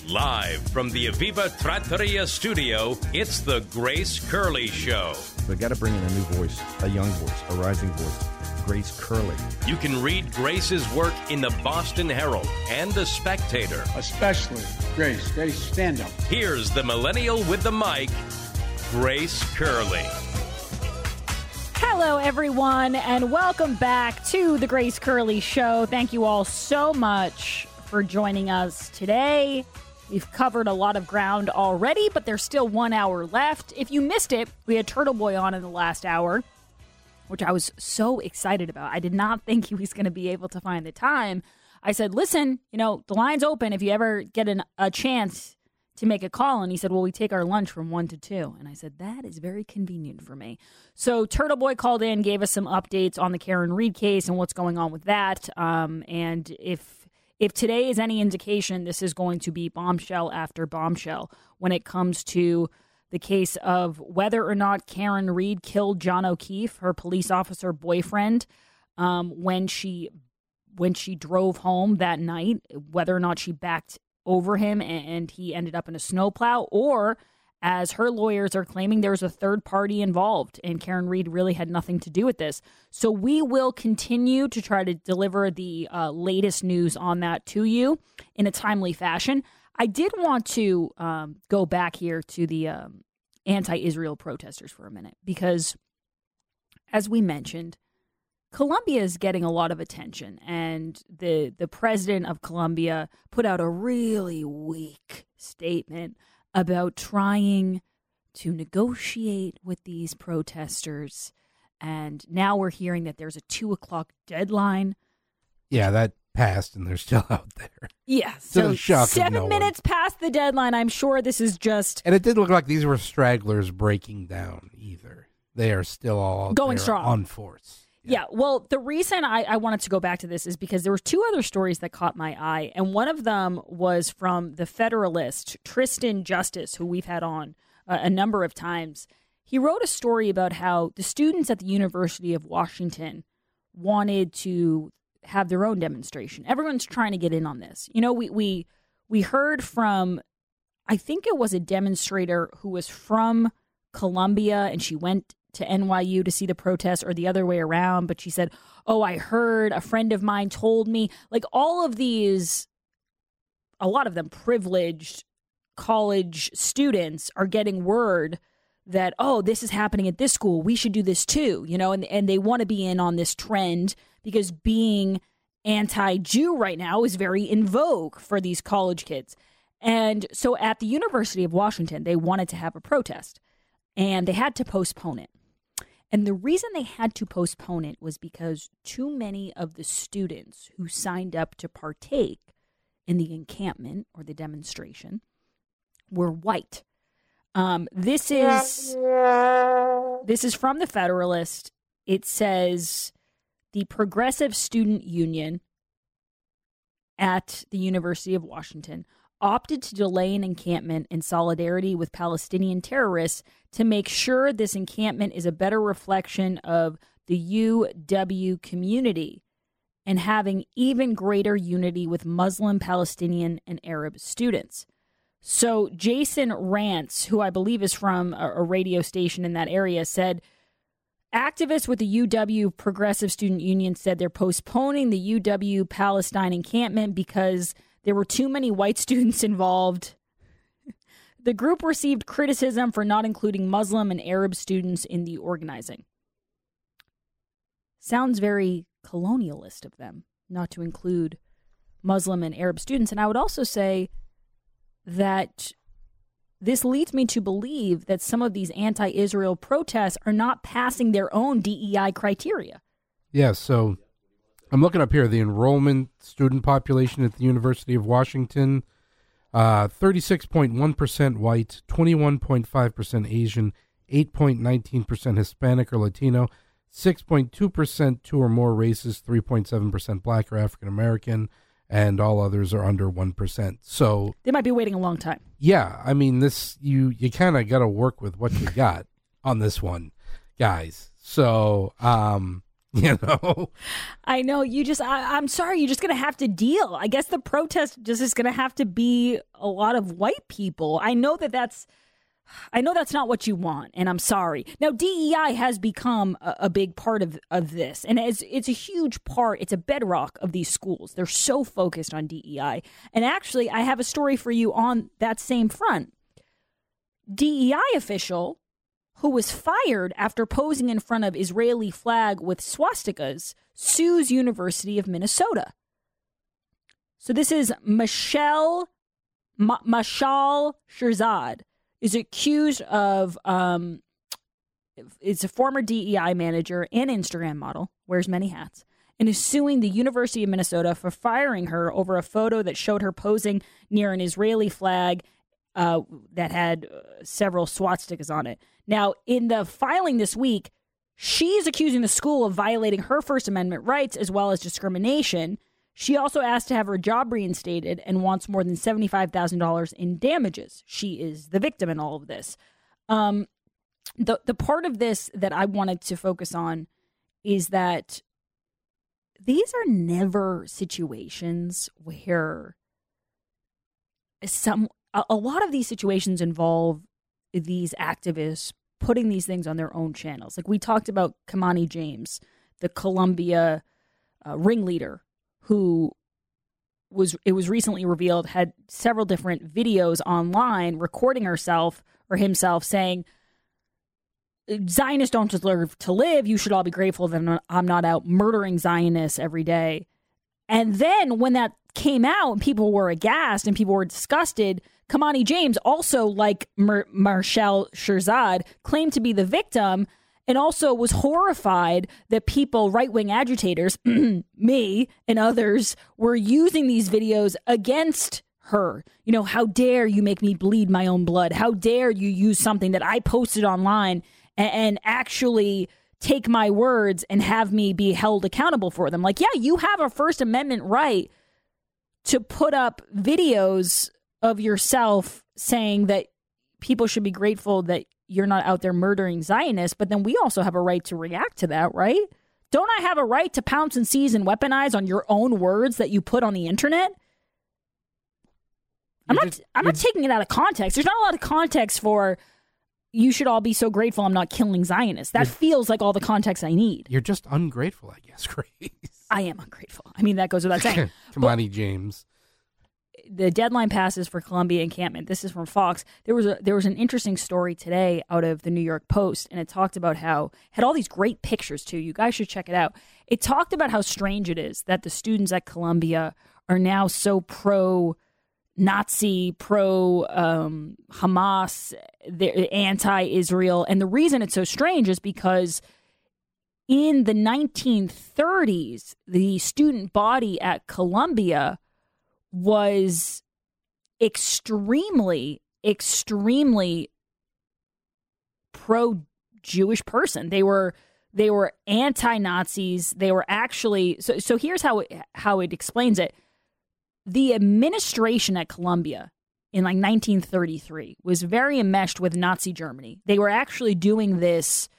Live from the Aviva Trattoria studio, it's the Grace Curley Show. We got to bring in a new voice, a young voice, a rising voice. Grace Curley. You can read Grace's work in the Boston Herald and the Spectator. Especially Grace. Grace, stand up. Here's the millennial with the mic, Grace Curley. Hello, everyone, and welcome back to the Grace Curley Show. Thank you all so much for joining us today. We've covered a lot of ground already, but there's still 1 hour left. If you missed it, we had Turtle Boy on in the last hour, which I was so excited about. I did not think he was going to be able to find the time. I said, listen, the line's open if you ever get a chance to make a call. And he said, well, we take our lunch from 1 to 2. And I said, that is very convenient for me. So Turtle Boy called in, gave us some updates on the Karen Read case and what's going on with that. And if today is any indication, this is going to be bombshell after bombshell when it comes to the case of whether or not Karen Read killed John O'Keefe, her police officer boyfriend, when she drove home that night, whether or not she backed over him and he ended up in a snowplow, or as her lawyers are claiming, there's a third party involved and Karen Read really had nothing to do with this. So we will continue to try to deliver the latest news on that to you in a timely fashion. I did want to go back here to the anti-Israel protesters for a minute because, as we mentioned, Colombia is getting a lot of attention, and the president of Colombia put out a really weak statement about trying to negotiate with these protesters, and now we're hearing that there's a 2:00 deadline. Yeah, that passed, and they're still out there. Yeah, so 7 minutes past the deadline. I'm sure this is just... And it didn't look like these were stragglers breaking down either. They are still all going strong on force. Yeah, well, the reason I wanted to go back to this is because there were two other stories that caught my eye, and one of them was from the Federalist, Tristan Justice, who we've had on a number of times. He wrote a story about how the students at the University of Washington wanted to have their own demonstration. Everyone's trying to get in on this. We heard from, I think it was a demonstrator who was from Columbia, and she went to NYU to see the protest, or the other way around, but she said, oh, I heard, a friend of mine told me. Like, all of these, a lot of them privileged college students are getting word that, oh, this is happening at this school, we should do this too, and they want to be in on this trend because being anti-Jew right now is very in vogue for these college kids. And so at the University of Washington, they wanted to have a protest, and they had to postpone it. And the reason they had to postpone it was because too many of the students who signed up to partake in the encampment or the demonstration were white. This is from the Federalist. It says the Progressive Student Union at the University of Washington opted to delay an encampment in solidarity with Palestinian terrorists to make sure this encampment is a better reflection of the UW community and having even greater unity with Muslim, Palestinian, and Arab students. So Jason Rantz, who I believe is from a radio station in that area, said, activists with the UW Progressive Student Union said they're postponing the UW Palestine encampment because there were too many white students involved. The group received criticism for not including Muslim and Arab students in the organizing. Sounds very colonialist of them not to include Muslim and Arab students. And I would also say that this leads me to believe that some of these anti-Israel protests are not passing their own DEI criteria. Yeah, so I'm looking up here, the enrollment student population at the University of Washington, 36.1% white, 21.5% Asian, 8.19% Hispanic or Latino, 6.2% two or more races, 3.7% Black or African American, and all others are under 1%. So they might be waiting a long time. Yeah, I mean, this you kind of got to work with what you got on this one, guys. So You know? I know. I'm sorry. You're just going to have to deal. I guess the protest just is going to have to be a lot of white people. I know that's not what you want, and I'm sorry. Now, DEI has become a big part of this, and it's a huge part. It's a bedrock of these schools. They're so focused on DEI. And actually, I have a story for you on that same front. DEI official who was fired after posing in front of Israeli flag with swastikas sues University of Minnesota. So this is Mashal Shirzad is accused of, is a former DEI manager and Instagram model, wears many hats, and is suing the University of Minnesota for firing her over a photo that showed her posing near an Israeli flag that had several swastikas on it. Now, in the filing this week, she's accusing the school of violating her First Amendment rights as well as discrimination. She also asked to have her job reinstated and wants more than $75,000 in damages. She is the victim in all of this. The part of this that I wanted to focus on is that these are never situations where a lot of these situations involve these activists putting these things on their own channels. Like we talked about Kamani James, the Columbia ringleader, who it was recently revealed had several different videos online recording herself or himself saying, Zionists don't deserve to live. You should all be grateful that I'm not out murdering Zionists every day. And then when that came out and people were aghast and people were disgusted, Kamani James, also like Mashal Shirzad, claimed to be the victim and also was horrified that people, right-wing agitators, me and others, were using these videos against her. You know, how dare you make me bleed my own blood? How dare you use something that I posted online and actually take my words and have me be held accountable for them? Like, yeah, you have a First Amendment right to put up videos of yourself saying that people should be grateful that you're not out there murdering Zionists, but then we also have a right to react to that, right? Don't I have a right to pounce and seize and weaponize on your own words that you put on the internet? I'm not taking it out of context. There's not a lot of context for you should all be so grateful I'm not killing Zionists. That feels like all the context I need. You're just ungrateful, I guess, Grace. I am ungrateful. I mean, that goes without saying. Kamani James. The deadline passes for Columbia encampment. This is from Fox. There was an interesting story today out of the New York Post, and it talked about how had all these great pictures too. You guys should check it out. It talked about how strange it is that the students at Columbia are now so pro-Nazi, pro-Hamas, anti-Israel, and the reason it's so strange is because in the 1930s, the student body at Columbia was extremely pro-Jewish person. They were anti-Nazis. They were actually so here's how it explains it. The administration at Columbia in like 1933 was very enmeshed with Nazi Germany. They were actually doing this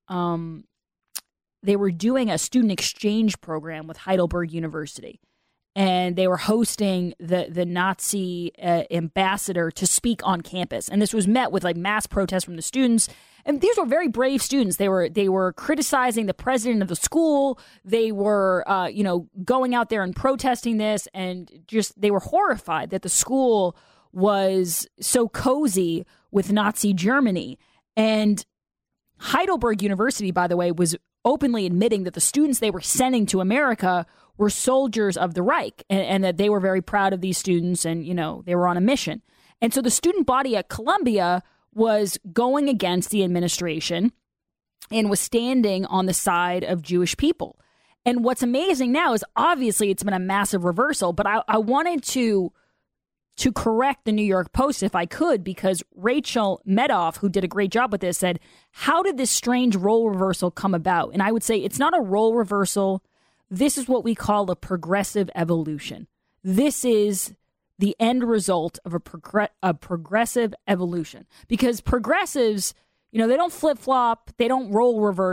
they were doing a student exchange program with Heidelberg University. And they were hosting the Nazi ambassador to speak on campus. And this was met with like mass protests from the students. And these were very brave students. They were criticizing the president of the school. They were, going out there and protesting this. And just they were horrified that the school was so cozy with Nazi Germany. And Heidelberg University, by the way, was openly admitting that the students they were sending to America were soldiers of the Reich and that they were very proud of these students and, they were on a mission. And so the student body at Columbia was going against the administration and was standing on the side of Jewish people. And what's amazing now is obviously it's been a massive reversal, but I wanted to correct the New York Post if I could, because Rachel Medoff, who did a great job with this, said, how did this strange role reversal come about? And I would say it's not a role reversal. This is what we call a progressive evolution. This is the end result of a progressive evolution. Because progressives, they don't flip-flop, they don't role reverse.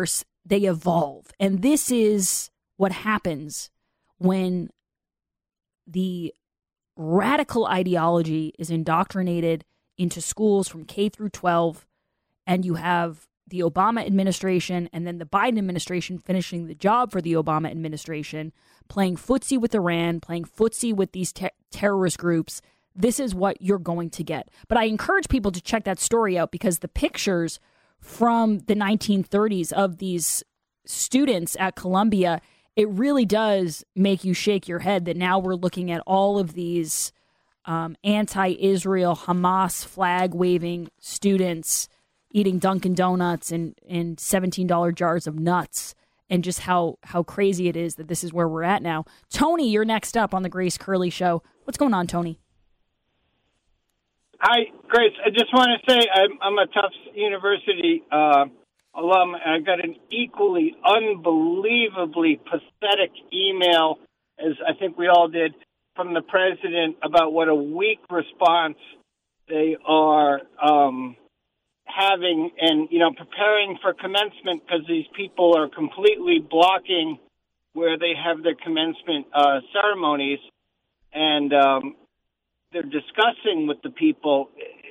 they evolve. And this is what happens when the radical ideology is indoctrinated into schools from K through 12, and you have the Obama administration and then the Biden administration finishing the job for the Obama administration, playing footsie with Iran, playing footsie with these terrorist groups. This is what you're going to get. But I encourage people to check that story out, because the pictures from the 1930s of these students at Columbia, it really does make you shake your head that now we're looking at all of these anti-Israel, Hamas flag-waving students eating Dunkin' Donuts and $17 jars of nuts, and just how crazy it is that this is where we're at now. Tony, you're next up on the Grace Curley Show. What's going on, Tony? Hi, Grace. I just want to say I'm a Tufts University alum, and I got an equally unbelievably pathetic email, as I think we all did, from the president about what a weak response they are having and, preparing for commencement, because these people are completely blocking where they have their commencement ceremonies, and they're discussing with the people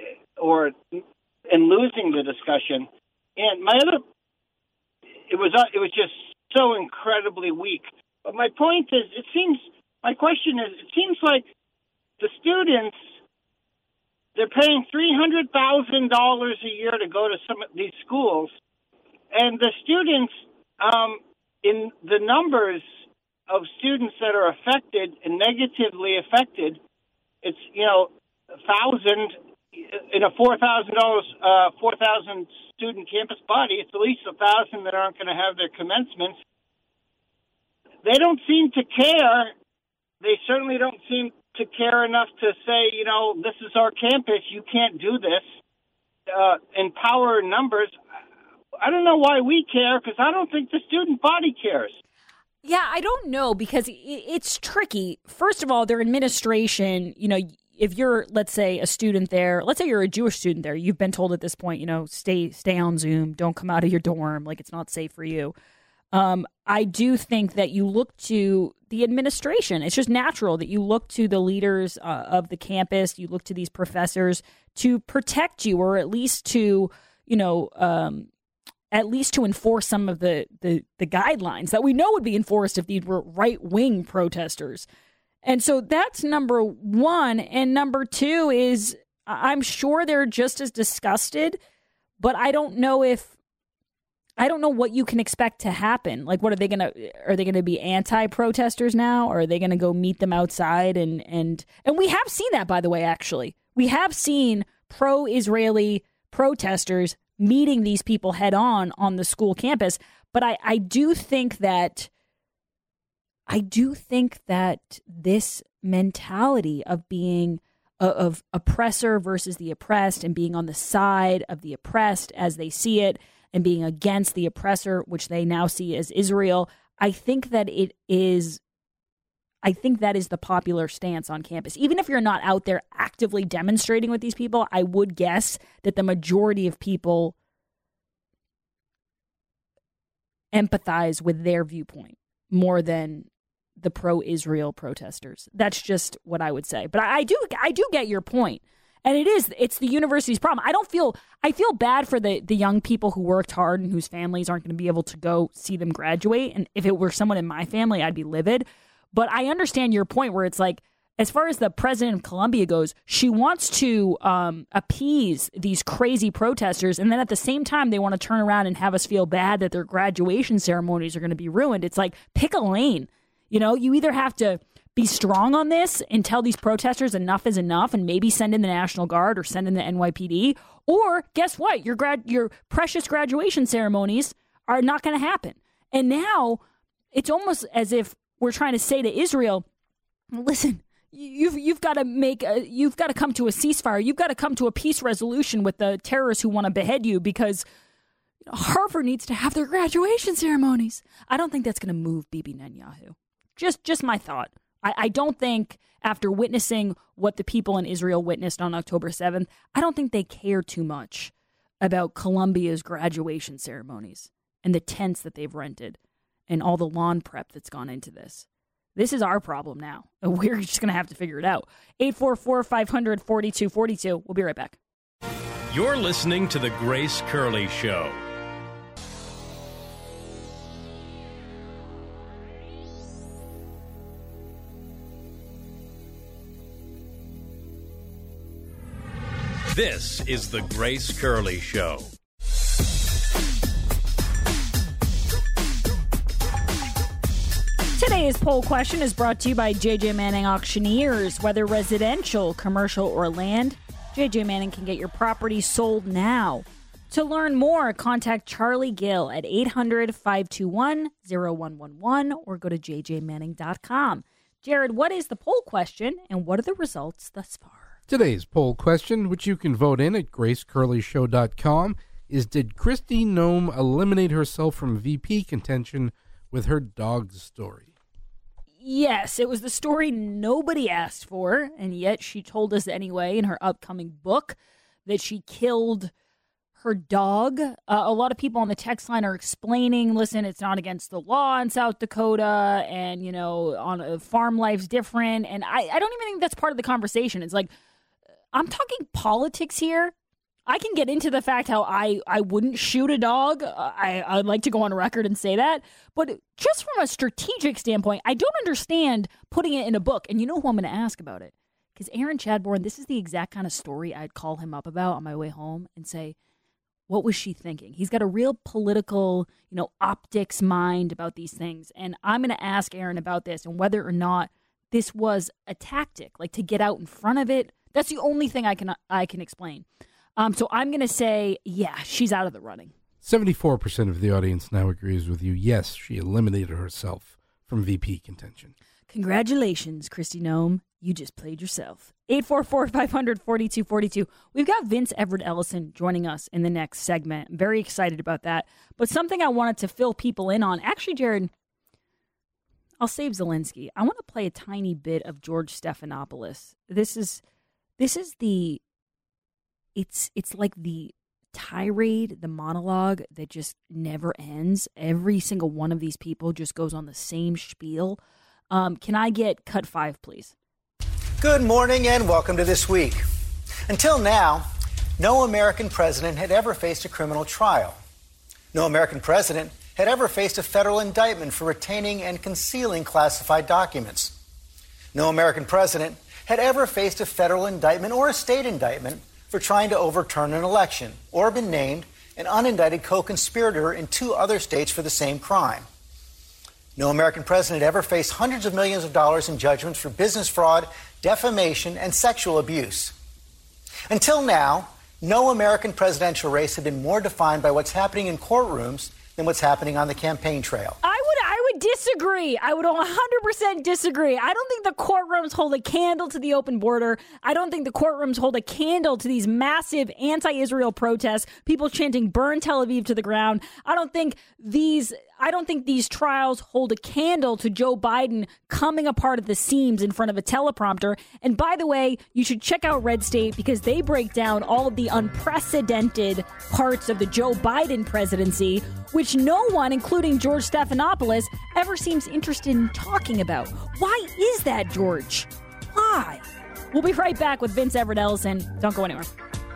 and losing the discussion. And it was just so incredibly weak. But my point is, it seems like the students, they're paying $300,000 a year to go to some of these schools, and the students, in the numbers of students that are affected and negatively affected, it's 1,000 in a $4,000 student campus body. It's at least 1,000 that aren't going to have their commencements. They don't seem to care. They certainly don't seem to care enough to say, this is our campus. You can't do this. Empower numbers. I don't know why we care, because I don't think the student body cares. Yeah, I don't know, because it's tricky. First of all, their administration, if you're, let's say, a student there, let's say you're a Jewish student there, you've been told at this point, stay on Zoom, don't come out of your dorm, like it's not safe for you. I do think that you look to the administration. It's just natural that you look to the leaders of the campus, you look to these professors to protect you, or at least to, enforce some of the guidelines that we know would be enforced if these were right-wing protesters. And so that's number one. And number two is, I'm sure they're just as disgusted, but I don't know what you can expect to happen. Like, are they going to be anti-protesters now? Or are they going to go meet them outside? And we have seen that, by the way, actually. We have seen pro-Israeli protesters meeting these people head on the school campus. But I do think that this mentality of being of oppressor versus the oppressed, and being on the side of the oppressed as they see it, and being against the oppressor, which they now see as Israel, I think that is the popular stance on campus. Even if you're not out there actively demonstrating with these people, I would guess that the majority of people empathize with their viewpoint more than the pro-Israel protesters. That's just what I would say. But I do get your point. And it's the university's problem. I feel bad for the young people who worked hard and whose families aren't going to be able to go see them graduate. And if it were someone in my family, I'd be livid. But I understand your point, where it's like, as far as the president of Columbia goes, she wants to appease these crazy protesters. And then at the same time, they want to turn around and have us feel bad that their graduation ceremonies are going to be ruined. It's like, pick a lane. You either have to be strong on this and tell these protesters enough is enough, and maybe send in the National Guard or send in the NYPD, or guess what? Your precious graduation ceremonies are not going to happen. And now it's almost as if we're trying to say to Israel, listen, you've got to come to a ceasefire. You've got to come to a peace resolution with the terrorists who want to behead you, because Harvard needs to have their graduation ceremonies. I don't think that's going to move Bibi Netanyahu. Just my thought. I don't think, after witnessing what the people in Israel witnessed on October 7th, I don't think they care too much about Columbia's graduation ceremonies. and the tents that they've rented and all the lawn prep that's gone into this. This is our problem now. We're just going to have to figure it out. 844-500-4242. We'll be right back. You're listening to The Grace Curley Show. This is The Grace Curley Show. Today's poll question is brought to you by JJ Manning Auctioneers. Whether residential, commercial, or land, JJ Manning can get your property sold now. To learn more, contact Charlie Gill at 800-521-0111 or go to jjmanning.com. Jared, what is the poll question and what are the results thus far? Today's poll question, which you can vote in at gracecurleyshow.com, is: did Kristi Noem eliminate herself from VP contention with her dog story? Yes, it was the story nobody asked for, and yet she told us anyway in her upcoming book that she killed her dog. A lot of people on the text line are explaining, listen, it's not against the law in South Dakota, and, on farm life's different, and I don't even think that's part of the conversation. It's like, I'm talking politics here. I can get into the fact how I wouldn't shoot a dog. I'd like to go on record and say that. But just from a strategic standpoint, I don't understand putting it in a book. And you know who I'm going to ask about it? Because Aaron Chadbourne, this is the exact kind of story I'd call him up about on my way home and say, what was she thinking? He's got a real political, optics mind about these things. And I'm going to ask Aaron about this and whether or not this was a tactic, like to get out in front of it. That's the only thing I can explain. So I'm going to say, yeah, she's out of the running. 74% of the audience now agrees with you. Yes, she eliminated herself from VP contention. Congratulations, Kristi Noem. You just played yourself. 844-500-4242. We've got Vince Everett Ellison joining us in the next segment. I'm very excited about that. But something I wanted to fill people in on. Actually, Jared, I'll save Zelensky. I want to play a tiny bit of George Stephanopoulos. This is the... It's like the tirade, the monologue that just never ends. Every single one of these people just goes on the same spiel. Can I get cut 5, please? Good morning and welcome to This Week. Until now, no American president had ever faced a criminal trial. No American president had ever faced a federal indictment for retaining and concealing classified documents. No American president had ever faced a federal indictment or a state indictment for trying to overturn an election, or been named an unindicted co-conspirator in 2 other states for the same crime. No American president ever faced hundreds of millions of dollars in judgments for business fraud, defamation, and sexual abuse. Until now, no American presidential race had been more defined by what's happening in courtrooms than what's happening on the campaign trail. I would disagree. I would 100% disagree. I don't think the courtrooms hold a candle to the open border. I don't think the courtrooms hold a candle to these massive anti-Israel protests, people chanting "Burn Tel Aviv" to the ground. I don't think these trials hold a candle to Joe Biden coming apart at the seams in front of a teleprompter. And by the way, you should check out Red State because they break down all of the unprecedented parts of the Joe Biden presidency, which no one, including George Stephanopoulos, ever seems interested in talking about. Why is that, George? Why? We'll be right back with Vince Everett Ellison. Don't go anywhere.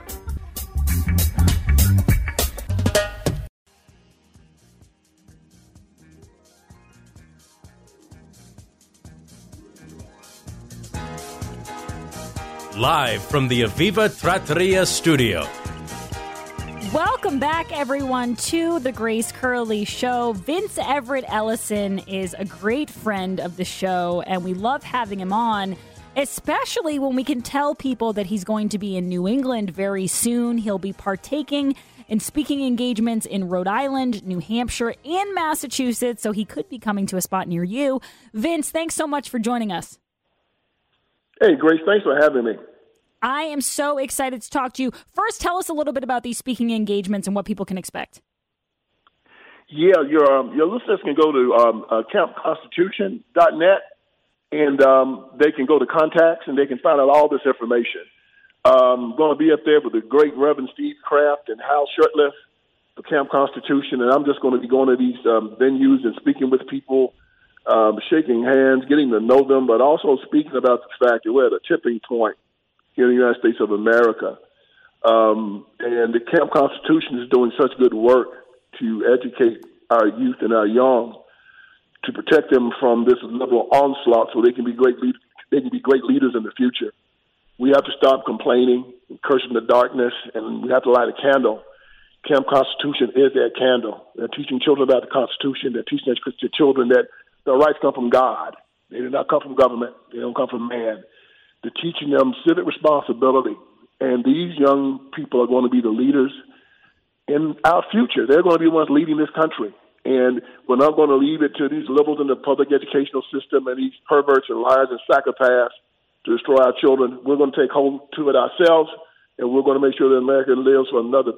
Live from the Aviva Trattoria studio. Welcome back, everyone, to the Grace Curley Show. Vince Everett Ellison is a great friend of the show, and we love having him on, especially when we can tell people that he's going to be in New England very soon. He'll be partaking in speaking engagements in Rhode Island, New Hampshire, and Massachusetts, so he could be coming to a spot near you. Vince, thanks so much for joining us. Hey, Grace, thanks for having me. I am so excited to talk to you. First, tell us a little bit about these speaking engagements and what people can expect. Yeah, your listeners can go to campconstitution.net, and they can go to contacts, and they can find out all this information. I'm going to be up there with the great Reverend Steve Kraft and Hal Shurtleff, for Camp Constitution, and I'm just going to be going to these venues and speaking with people, shaking hands, getting to know them, but also speaking about the fact that we're at a tipping point here in the United States of America. And the Camp Constitution is doing such good work to educate our youth and our young to protect them from this liberal onslaught so they can be great leaders. They can be great leaders in the future. We have to stop complaining, cursing the darkness, and we have to light a candle. Camp Constitution is that candle. They're teaching children about the Constitution. They're teaching their Christian children that their rights come from God. They do not come from government. They don't come from man. They're teaching them civic responsibility. And these young people are going to be the leaders in our future. They're going to be the ones leading this country. And we're not going to leave it to these liberals in the public educational system and these perverts and liars and psychopaths to destroy our children. We're going to take hold to it ourselves, and we're going to make sure that America lives for another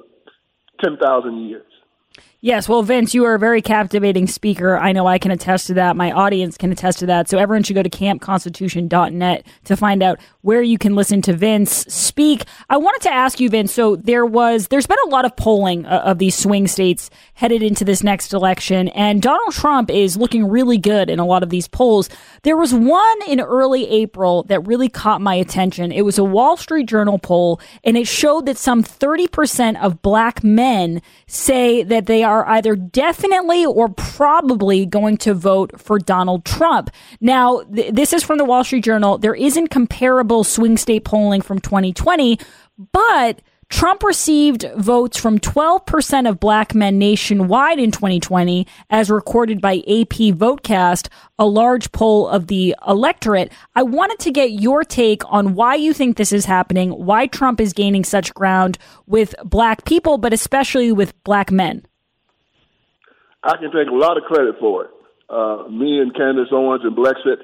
10,000 years. Yes, well, Vince, you are a very captivating speaker. I know I can attest to that. My audience can attest to that. So everyone should go to campconstitution.net to find out where you can listen to Vince speak. I wanted to ask you, Vince, so there's been a lot of polling of these swing states headed into this next election, and Donald Trump is looking really good in a lot of these polls. There was one in early April that really caught my attention. It was a Wall Street Journal poll, and it showed that some 30% of black men say that they are either definitely or probably going to vote for Donald Trump. Now, this is from the Wall Street Journal. There isn't comparable swing state polling from 2020, but Trump received votes from 12% of black men nationwide in 2020, as recorded by AP Votecast, a large poll of the electorate. I wanted to get your take on why you think this is happening, why Trump is gaining such ground with black people, but especially with black men. I can take a lot of credit for it. Me and Candace Owens and Blexit,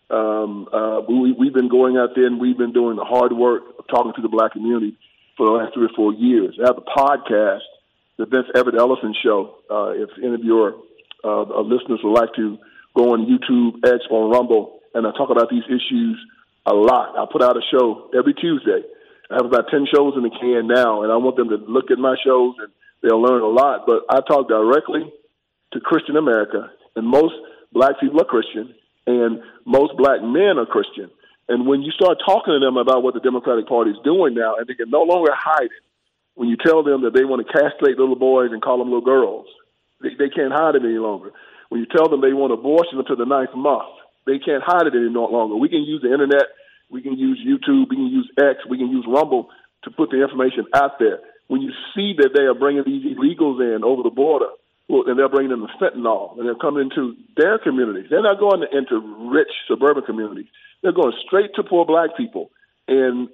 we've been going out there and we've been doing the hard work of talking to the black community for the last 3 or 4 years. I have a podcast, the Vince Everett Ellison Show. If any of your listeners would like to go on YouTube, X, or Rumble, and I talk about these issues a lot. I put out a show every Tuesday. I have about 10 shows in the can now, and I want them to look at my shows, and they'll learn a lot. But I talk directly to Christian America, and most black people are Christian, and most black men are Christian. And when you start talking to them about what the Democratic Party is doing now, and they can no longer hide it, when you tell them that they want to castrate little boys and call them little girls, they can't hide it any longer. When you tell them they want abortion until the 9th month, they can't hide it any longer. We can use the internet, we can use YouTube, we can use X, we can use Rumble to put the information out there. When you see that they are bringing these illegals in over the border, and they're bringing them the fentanyl, and they're coming into their communities. They're not going into rich suburban communities. They're going straight to poor black people, and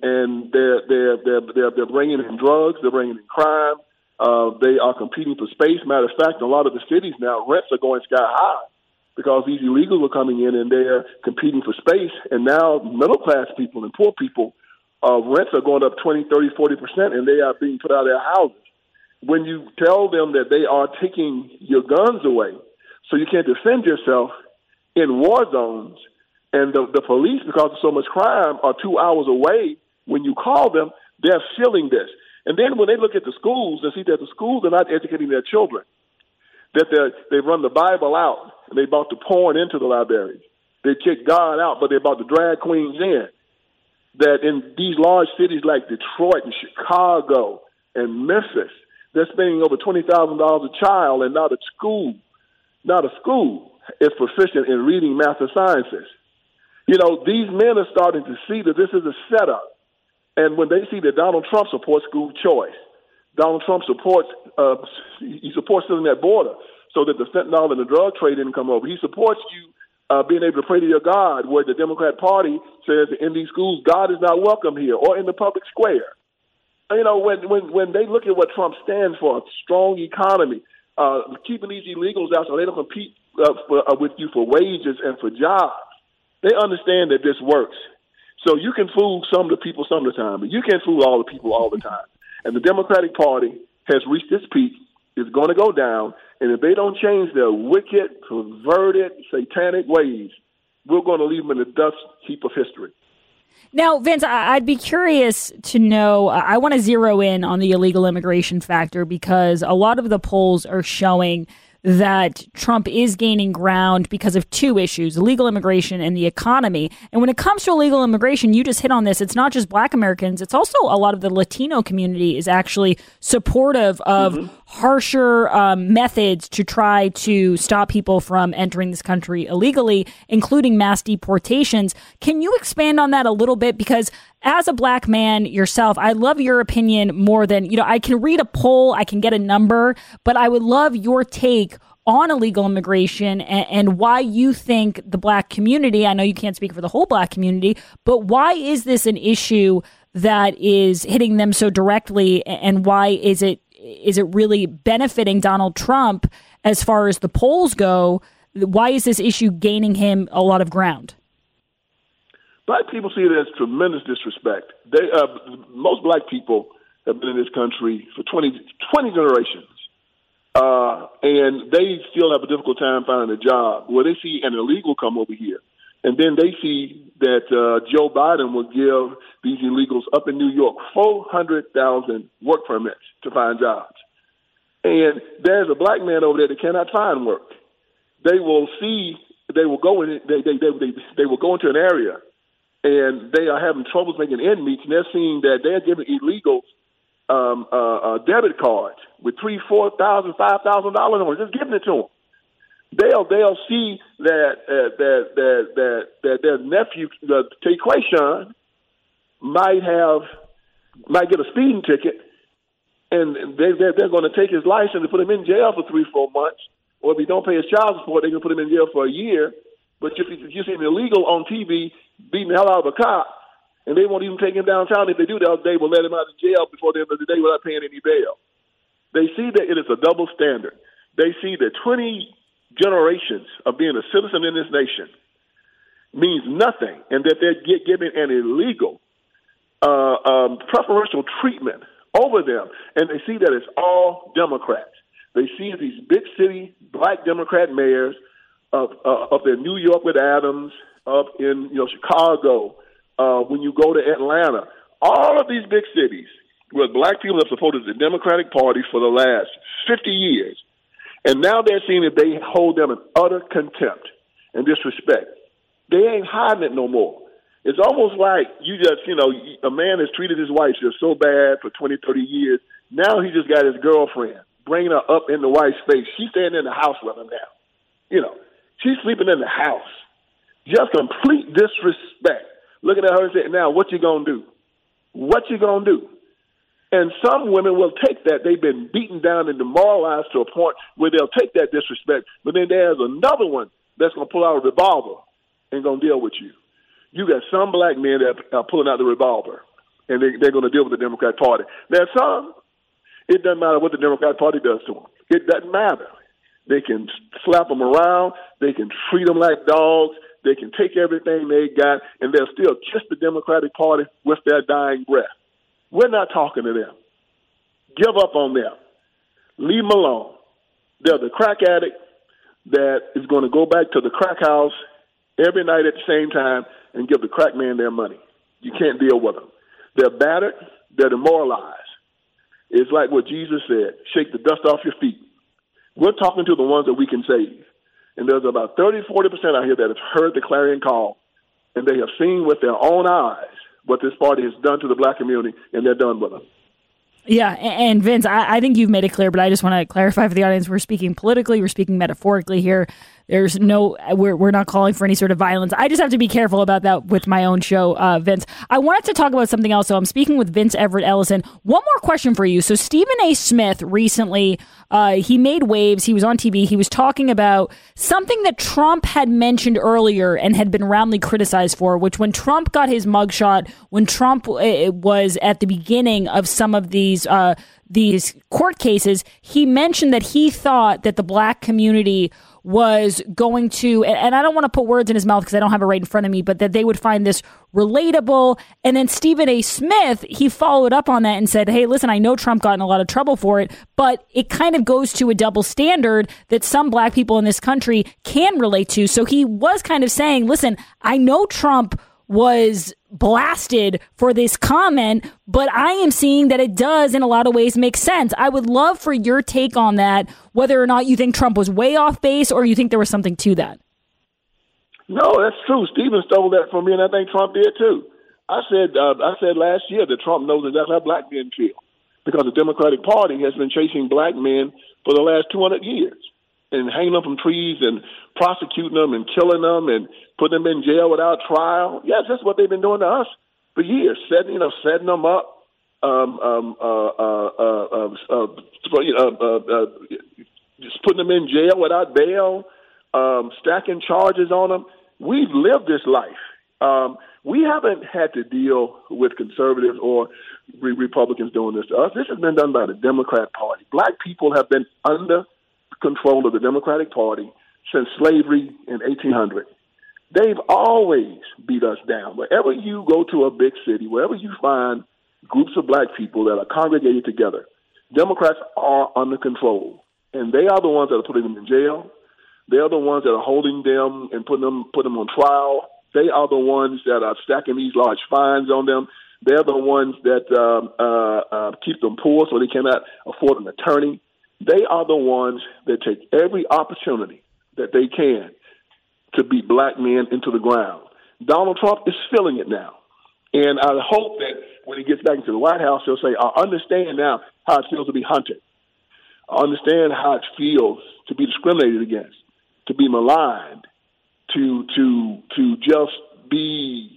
they're bringing in drugs. They're bringing in crime. They are competing for space. Matter of fact, in a lot of the cities now, rents are going sky high because these illegals are coming in and they're competing for space. And now middle class people and poor people, rents are going up 20, 30, 40%, and they are being put out of their houses. When you tell them that they are taking your guns away so you can't defend yourself in war zones, and the police, because of so much crime, are 2 hours away when you call them, they're feeling this. And then when they look at the schools and see that the schools are not educating their children, that they run the Bible out and they about to porn into the libraries. They kick God out, but they're about to drag queens in. That in these large cities like Detroit and Chicago and Memphis, they're spending over $20,000 a child, and not a school is proficient in reading, math, and sciences. You know, these men are starting to see that this is a setup. And when they see that Donald Trump supports school choice, Donald Trump supports filling that border so that the fentanyl and the drug trade didn't come over. He supports you being able to pray to your God, where the Democrat Party says in these schools, God is not welcome here, or in the public square. You know, when they look at what Trump stands for, a strong economy, keeping these illegals out so they don't compete with you for wages and for jobs, they understand that this works. So you can fool some of the people some of the time, but you can't fool all the people all the time. And the Democratic Party has reached its peak. It's going to go down. And if they don't change their wicked, perverted, satanic ways, we're going to leave them in the dust heap of history. Now, Vince, I'd be curious to know, I want to zero in on the illegal immigration factor because a lot of the polls are showing that Trump is gaining ground because of two issues, illegal immigration and the economy. And when it comes to illegal immigration, you just hit on this. It's not just Black Americans. It's also a lot of the Latino community is actually supportive of harsher methods to try to stop people from entering this country illegally, including mass deportations. Can you expand on that a little bit? Because as a Black man yourself, I love your opinion more than, I can read a poll, I can get a number, but I would love your take on illegal immigration and why you think the Black community, I know you can't speak for the whole Black community, but why is this an issue that is hitting them so directly, and why is it really benefiting Donald Trump as far as the polls go? Why is this issue gaining him a lot of ground? Black people see it as tremendous disrespect. Most Black people have been in this country for 20 generations, and they still have a difficult time finding a job. Well, they see an illegal come over here, and then they see that Joe Biden will give these illegals up in New York 400,000 work permits to find jobs. And there's a Black man over there that cannot find work. They will go into an area, and they are having troubles making end meets, and they're seeing that they're giving illegals debit cards with $3,000, $4,000, $5,000 on it, just giving it to them. They'll see that their nephew, Taquayshawn, might get a speeding ticket, and they're going to take his license and put him in jail for 3-4 months. Or if he don't pay his child support, they're going to put him in jail for a year. But if you see an illegal on TV beating the hell out of a cop, and they won't even take him downtown, if they do that, they will let him out of jail before the end of the day without paying any bail. They see that it is a double standard. They see that 20 generations of being a citizen in this nation means nothing, and that they're given an illegal preferential treatment over them. And they see that it's all Democrats. They see these big city Black Democrat mayors up in New York with Adams, up in Chicago, when you go to Atlanta, all of these big cities where Black people have supported the Democratic Party for the last 50 years. And now they're seeing that they hold them in utter contempt and disrespect. They ain't hiding it no more. It's almost like a man has treated his wife just so bad for 20, 30 years. Now he just got his girlfriend, bringing her up in the wife's face. She's staying in the house with him now. She's sleeping in the house. Just complete disrespect. Looking at her and saying, now, what you going to do? What you going to do? And some women will take that. They've been beaten down and demoralized to a point where they'll take that disrespect. But then there's another one that's going to pull out a revolver and going to deal with you. You got some Black men that are pulling out the revolver, and they're going to deal with the Democrat Party. There's some, it doesn't matter what the Democrat Party does to them. It doesn't matter. They can slap them around. They can treat them like dogs. They can take everything they got, and they'll still kiss the Democratic Party with their dying breath. We're not talking to them. Give up on them. Leave them alone. They're the crack addict that is going to go back to the crack house every night at the same time and give the crack man their money. You can't deal with them. They're battered. They're demoralized. It's like what Jesus said, shake the dust off your feet. We're talking to the ones that we can save. And there's about 30, 40% out here that have heard the clarion call, and they have seen with their own eyes what this party has done to the Black community, and they're done with them. Yeah, and Vince, I think you've made it clear, but I just want to clarify for the audience, we're speaking politically, we're speaking metaphorically here. There's we're not calling for any sort of violence. I just have to be careful about that with my own show, Vince. I wanted to talk about something else, so I'm speaking with Vince Everett Ellison. One more question for you. So Stephen A. Smith recently, he made waves, he was on TV, he was talking about something that Trump had mentioned earlier and had been roundly criticized for, which when Trump got his mugshot, when Trump was at the beginning of some of these court cases, he mentioned that he thought that the Black community was going to, and I don't want to put words in his mouth because I don't have it right in front of me, but that they would find this relatable. And then Stephen A. Smith, he followed up on that and said, hey, listen, I know Trump got in a lot of trouble for it, but it kind of goes to a double standard that some Black people in this country can relate to. So he was kind of saying, listen, I know Trump was blasted for this comment, but I am seeing that it does in a lot of ways make sense. I would love for your take on that, whether or not you think Trump was way off base or you think there was something to that. No, that's true. Stephen stole that from me, and I think Trump did too. I said last year that Trump knows exactly how black men feel because the Democratic Party has been chasing black men for the last 200 years and hanging them from trees and prosecuting them and killing them and putting them in jail without trial. Yes, that's what they've been doing to us for years, setting them up, just putting them in jail without bail, stacking charges on them. We've lived this life. We haven't had to deal with conservatives or Republicans doing this to us. This has been done by the Democrat Party. Black people have been under control of the Democratic Party since slavery in 1800. They've always beat us down. Wherever you go to a big city, wherever you find groups of black people that are congregated together, Democrats are under control. And they are the ones that are putting them in jail. They are the ones that are holding them and putting them on trial. They are the ones that are stacking these large fines on them. They're the ones that keep them poor so they cannot afford an attorney. They are the ones that take every opportunity that they can to beat black men into the ground. Donald Trump is feeling it now. And I hope that when he gets back into the White House, he'll say, I understand now how it feels to be hunted. I understand how it feels to be discriminated against, to be maligned, to just be,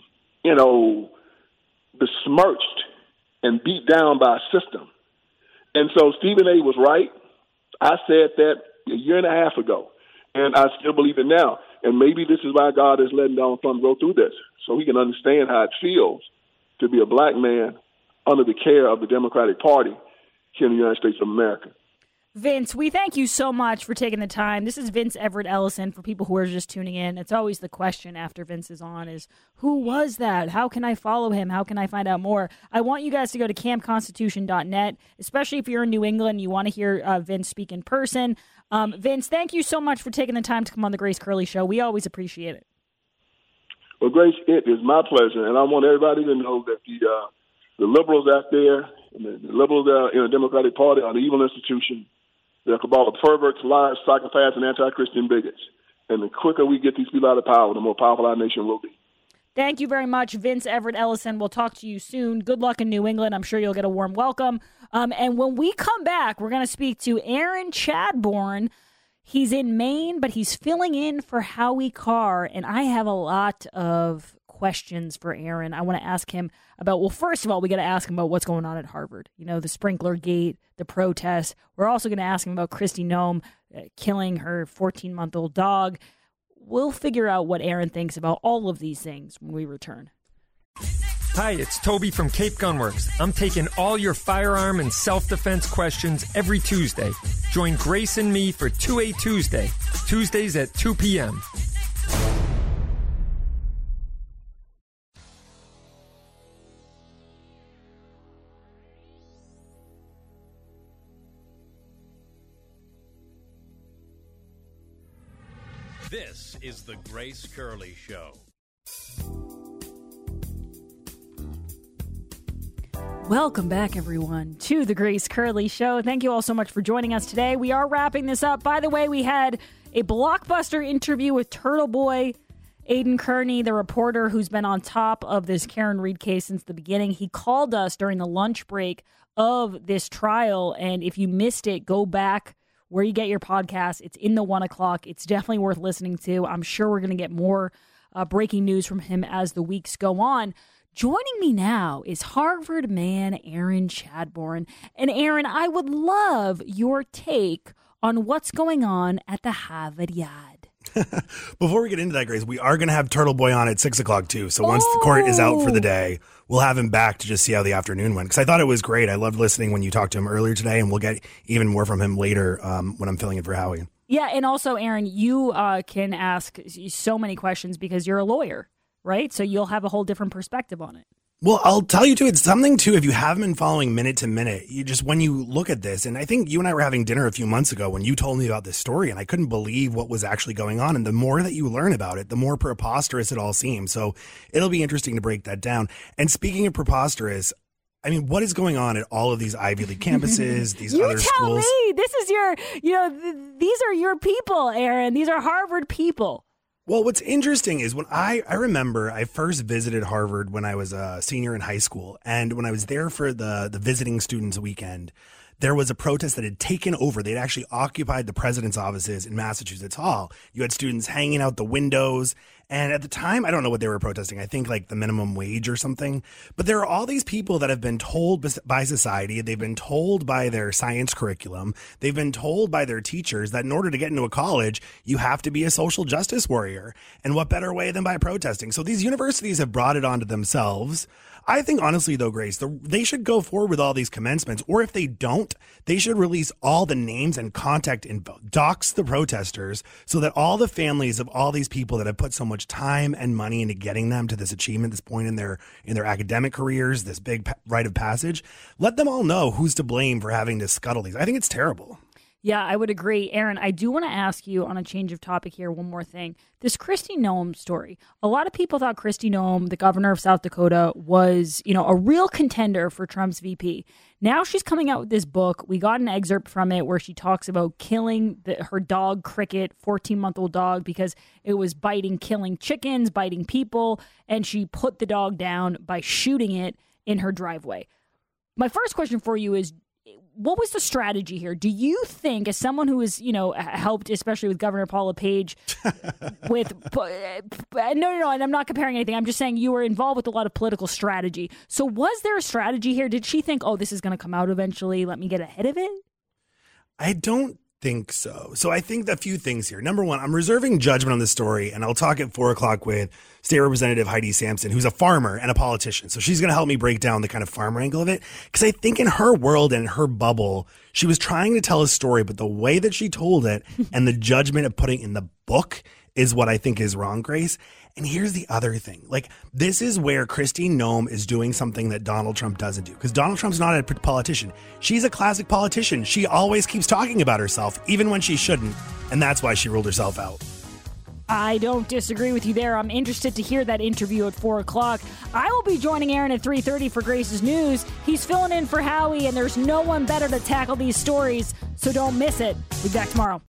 besmirched and beat down by a system. And so Stephen A. was right. I said that a year and a half ago, and I still believe it now. And maybe this is why God is letting Donald Trump go through this, so he can understand how it feels to be a black man under the care of the Democratic Party here in the United States of America. Vince, we thank you so much for taking the time. This is Vince Everett Ellison for people who are just tuning in. It's always the question after Vince is on is, who was that? How can I follow him? How can I find out more? I want you guys to go to campconstitution.net, especially if you're in New England and you want to hear Vince speak in person. Vince, thank you so much for taking the time to come on the Grace Curley Show. We always appreciate it. Well, Grace, it is my pleasure, and I want everybody to know that the liberals out there, and the liberals in the Democratic Party are an evil institution. They're a cabal of perverts, liars, psychopaths, and anti-Christian bigots. And the quicker we get these people out of power, the more powerful our nation will be. Thank you very much, Vince Everett Ellison. We'll talk to you soon. Good luck in New England. I'm sure you'll get a warm welcome. And when we come back, we're going to speak to Aaron Chadbourne. He's in Maine, but he's filling in for Howie Carr. And I have a lot of questions for Aaron. I want to ask him about, well, first of all, we got to ask him about what's going on at Harvard. The sprinkler gate, the protests. We're also going to ask him about Kristi Noem killing her 14-month-old dog. We'll figure out what Aaron thinks about all of these things when we return. Hi, it's Toby from Cape Gunworks. I'm taking all your firearm and self-defense questions every Tuesday. Join Grace and me for 2A Tuesday, Tuesdays at 2 p.m. This is the Grace Curley Show. Welcome back, everyone, to the Grace Curley Show. Thank you all so much for joining us today. We are wrapping this up. By the way, we had a blockbuster interview with Turtle Boy, Aidan Kearney, the reporter who's been on top of this Karen Read case since the beginning. He called us during the lunch break of this trial, and if you missed it, go back where you get your podcast. It's in the 1 o'clock. It's definitely worth listening to. I'm sure we're going to get more breaking news from him as the weeks go on. Joining me now is Harvard man Aaron Chadbourne. And Aaron, I would love your take on what's going on at the Harvard Yard. Before we get into that, Grace, we are going to have Turtle Boy on at 6 o'clock too. So once the court is out for the day, we'll have him back to just see how the afternoon went. Because I thought it was great. I loved listening when you talked to him earlier today, and we'll get even more from him later when I'm filling in for Howie. Yeah, and also, Aaron, you can ask so many questions because you're a lawyer, right? So you'll have a whole different perspective on it. Well, I'll tell you too, it's something too, if you haven't been following minute to minute, you just, when you look at this, and I think you and I were having dinner a few months ago when you told me about this story, and I couldn't believe what was actually going on. And the more that you learn about it, the more preposterous it all seems. So it'll be interesting to break that down. And speaking of preposterous, I mean, what is going on at all of these Ivy League campuses, these other schools? You tell me. This is these are your people, Aaron. These are Harvard people. Well, what's interesting is when I remember I first visited Harvard when I was a senior in high school. And when I was there for the visiting students weekend, there was a protest that had taken over. They'd actually occupied the president's offices in Massachusetts Hall. You had students hanging out the windows. And at the time, I don't know what they were protesting. I think like the minimum wage or something. But there are all these people that have been told by society, they've been told by their science curriculum, they've been told by their teachers that in order to get into a college, you have to be a social justice warrior. And what better way than by protesting? So these universities have brought it onto themselves. I think, honestly, though, Grace, they should go forward with all these commencements, or if they don't, they should release all the names and contact info, dox the protesters, so that all the families of all these people that have put so much time and money into getting them to this achievement, this point in their academic careers, this big rite of passage, let them all know who's to blame for having to scuttle these. I think it's terrible. Yeah, I would agree. Aaron, I do want to ask you on a change of topic here, one more thing. This Kristi Noem story. A lot of people thought Kristi Noem, the governor of South Dakota, was, a real contender for Trump's VP. Now she's coming out with this book. We got an excerpt from it where she talks about killing her dog, Cricket, 14-month-old dog, because it was killing chickens, biting people, and she put the dog down by shooting it in her driveway. My first question for you is, what was the strategy here? Do you think, as someone who has, helped, especially with Governor Paul LePage, with no, and I'm not comparing anything. I'm just saying you were involved with a lot of political strategy. So was there a strategy here? Did she think, this is going to come out eventually, let me get ahead of it? I don't think so. So I think a few things here. Number one, I'm reserving judgment on this story, and I'll talk at 4:00 with State Representative Heidi Sampson, who's a farmer and a politician. So she's going to help me break down the kind of farmer angle of it. Because I think in her world and her bubble, she was trying to tell a story, but the way that she told it and the judgment of putting it in the book is what I think is wrong, Grace. And here's the other thing. This is where Kristi Noem is doing something that Donald Trump doesn't do. Because Donald Trump's not a politician. She's a classic politician. She always keeps talking about herself, even when she shouldn't. And that's why she ruled herself out. I don't disagree with you there. I'm interested to hear that interview at 4:00. I will be joining Aaron at 3:30 for Grace's News. He's filling in for Howie, and there's no one better to tackle these stories, so don't miss it. We'll be back tomorrow.